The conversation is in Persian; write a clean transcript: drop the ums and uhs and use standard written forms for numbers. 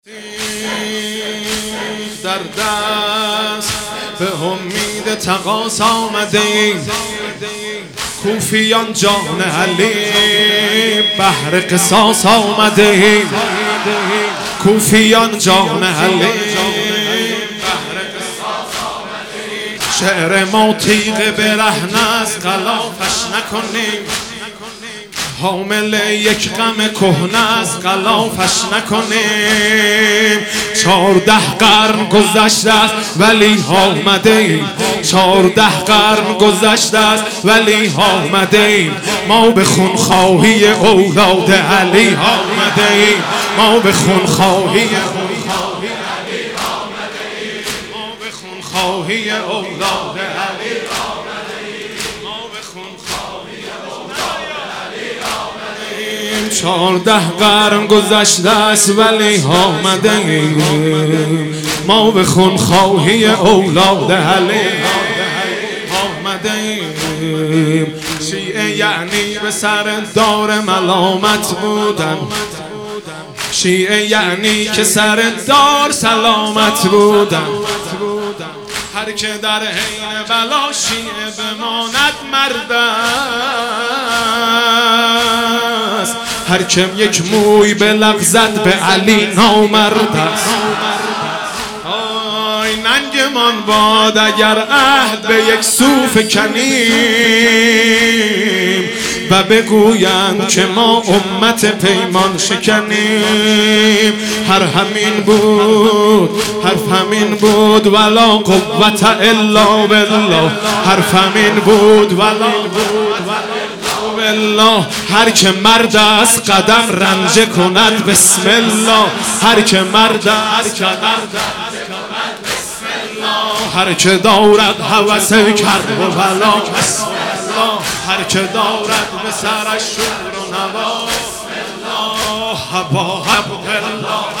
در دست به امید تقاص آمده ایم، کوفیان جان علی بهر قصاص آمده ایم، کوفیان جان علی بهر قصاص آمده ایم. شعر ما تیغ برهنه از غلافش نکنیم، حامل یک غم کهنه از غلافش نکنیم. 14 قرن گذشته است ولی آمده ایم، 14 قرن گذشته است ولی آمده ایم. ما به خونخواهی اولاد علی آمده ایم، ما به خونخواهی اولاد علی 14 قرن گذشته است ولی آمده ایم، ما به خونخواهی اولاد علی آمده ایم. شیعه یعنی به سر دار ملامت بودن، شیعه یعنی که سر دار سلامت بودن. هر که در حین بلا شیعه بماند مرد است، هر کم یک موی بلغزد به علی نامرد است. آی ننگمان باد اگر عهد به یک سو فکنیم و بگویند که ما امت پیمان شکنیم. هر همین بود، حرف همین بود ولا قوت الا بالله، حرف همین بود ولا بالله. هر که مرد است قدم رنجه کند بسم الله، هر که مرد است قدم بسم الله. هر که دارد هوس کرب و بلا بسم الله، هر که دارد به سرش شور و نوا بسم الله. هبا هب الله